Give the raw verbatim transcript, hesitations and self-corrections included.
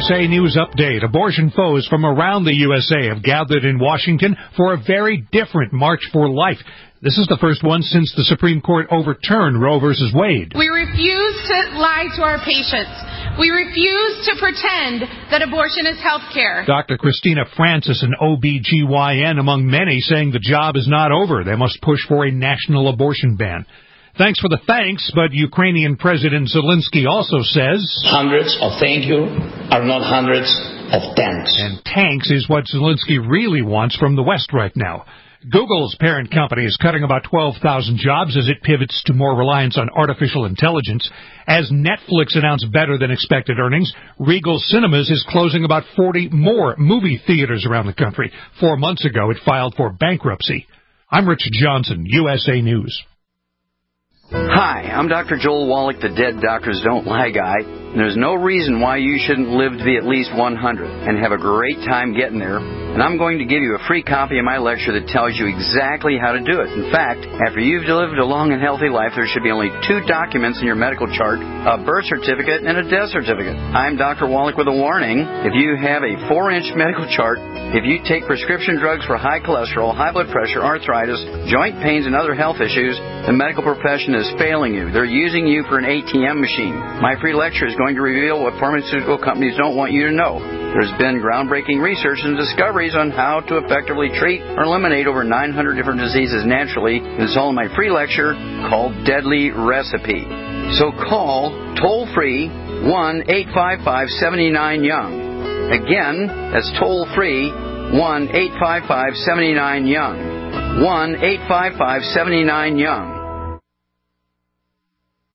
S A News Update. Abortion foes from around the U S A have gathered in Washington for a very different March for Life. This is the first one since the Supreme Court overturned Roe versus Wade. We refuse to lie to our patients. We refuse to pretend that abortion is health care. Doctor Christina Francis, an O B G Y N among many, saying the job is not over. They must push for a national abortion ban. Thanks for the thanks, but Ukrainian President Zelensky also says hundreds of thank you are not hundreds of thanks. And tanks is what Zelensky really wants from the West right now. Google's parent company is cutting about twelve thousand jobs as it pivots to more reliance on artificial intelligence. As Netflix announced better than expected earnings, Regal Cinemas is closing about forty more movie theaters around the country. Four months ago, it filed for bankruptcy. I'm Rich Johnson, U S A News. Hi, I'm Doctor Joel Wallach, the Dead Doctors Don't Lie guy. And there's no reason why you shouldn't live to be at least one hundred and have a great time getting there. And I'm going to give you a free copy of my lecture that tells you exactly how to do it. In fact, after you've lived a long and healthy life, there should be only two documents in your medical chart, a birth certificate and a death certificate. I'm Doctor Wallach with a warning. If you have a four-inch medical chart, if you take prescription drugs for high cholesterol, high blood pressure, arthritis, joint pains, and other health issues, the medical profession is failing you. They're using you for an A T M machine. My free lecture is going to reveal what pharmaceutical companies don't want you to know. There's been groundbreaking research and discoveries on how to effectively treat or eliminate over nine hundred different diseases naturally. It's all in my free lecture called Deadly Recipe. So call toll-free one eight five five seven nine young. Again, that's toll-free one eight five five seven nine young. one eight five five seven nine young.